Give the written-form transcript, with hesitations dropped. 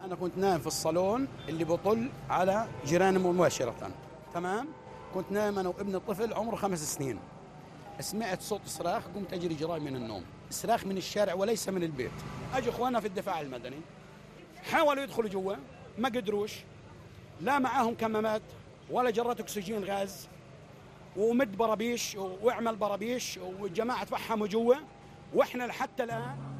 أنا كنت نايم في الصالون اللي بطل على جيراني مباشرة. تمام. كنت نايم أنا وابن الطفل عمره 5 سنين. سمعت صوت صراخ، قمت أجري جراي من النوم، صراخ من الشارع وليس من البيت. أجوا إخواننا في الدفاع المدني حاولوا يدخلوا جوا، ما قدروش، لا معاهم كمامات ولا جرات أكسجين غاز، ومد برابيش واعمل برابيش والجماعة تفحموا جوا. وإحنا لحتى الآن